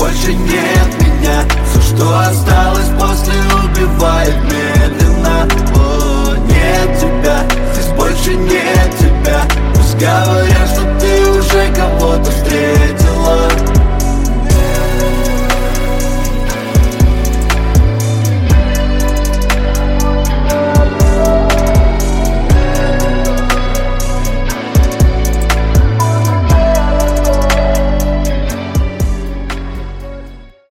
больше нет меня. Все, что осталось после, убивает медленно.